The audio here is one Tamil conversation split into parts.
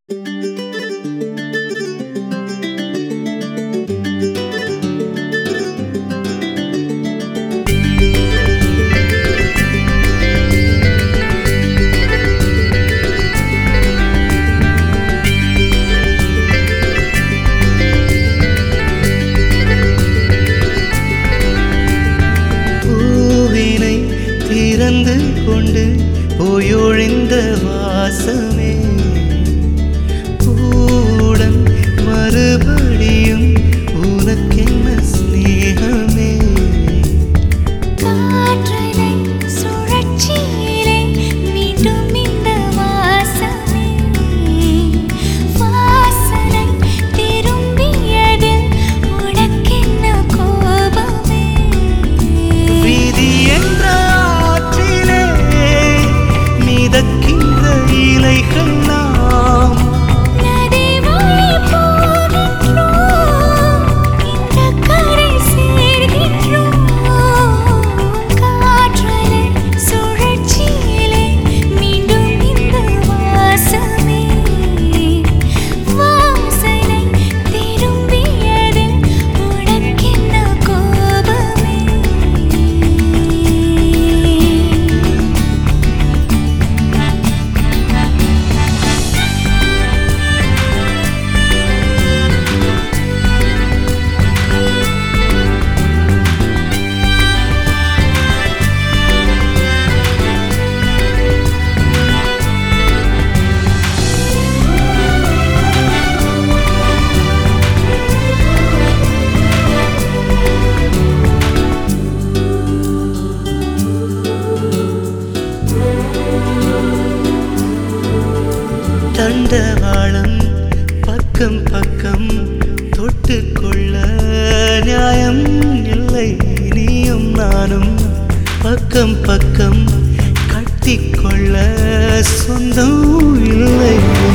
பூவினை திறந்து கொண்டு போயொழிந்த வாசமே பூடன் மறுபடியும் உனக்கென்ன ஸ்நேகமே காற்றலை சுழற்சியிலே மீண்டும் இந்த வாசமே வாசனை திரும்பியதில் உனக்கென்ன கோபமே விதி என்ற ஆற்றிலே மிதக்கின்ற இலைகள் நாம் நதி வழி போகின்றோம் இந்த கரை சேர்கின்றோம் காற்றலை சுழற்சியிலே மீண்டும் இந்த வாசமே வாசனை திரும்பியதில் உனக்கென்ன கோபமே தண்டவாளம் பக்கம் பக்கம் தொட்டுக்கொள்ள நியாயம் இல்லை நீயும் நானும் பக்கம் பக்கம் கட்டிக்கொள்ள சொந்தம் இல்லை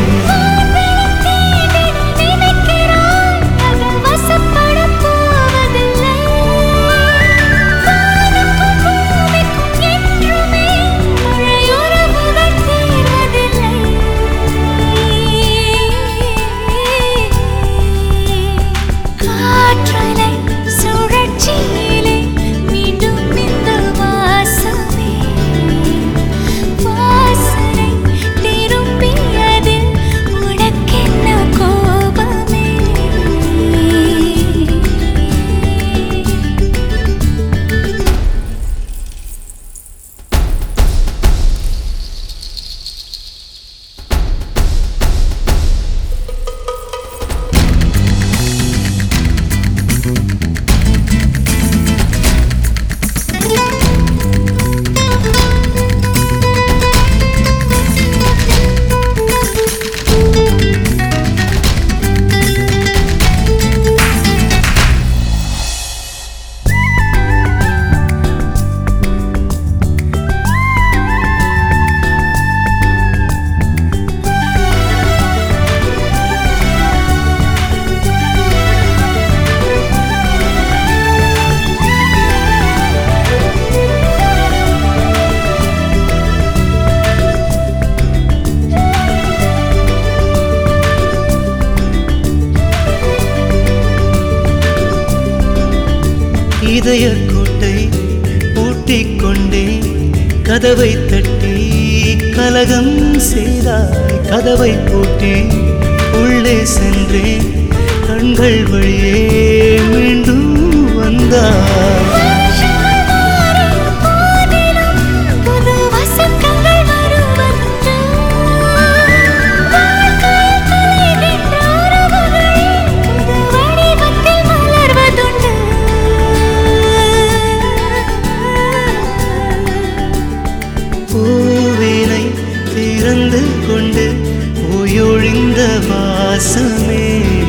காற்றலை சுழற்சியிலே மீண்டும் இந்த வாசமே வாசனை திரும்பியதில் உனக்கென்ன கோபமே இதய கோட்டை பூட்டிக்கொண்டே கதவை தட்டி கலகம் செய்தாய் கதவை பூட்டி உள்ளே சென்றேன் கண்கள் வழியே மீண்டும் வந்தாய் புது வசந்தங்கள் வருவதுண்டு வாழ்க்கையில் கலைகின்ற உறவுகள் புது வடிவத்தில் மலர்வதுண்டு பூவினை திறந்து கொண்டு போயொழிந்த வாசமே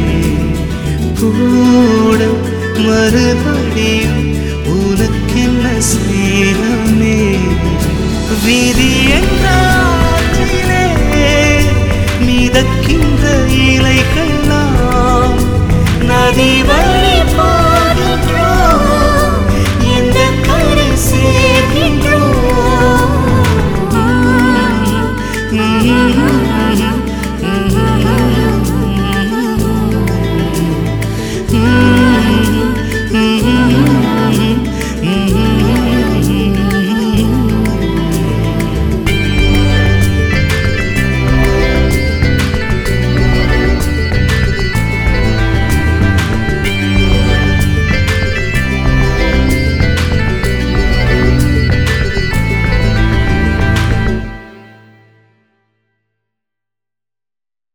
பூடன் மறுபடியும் உனக்கென்ன ஸ்நேகமே விதி என்றால்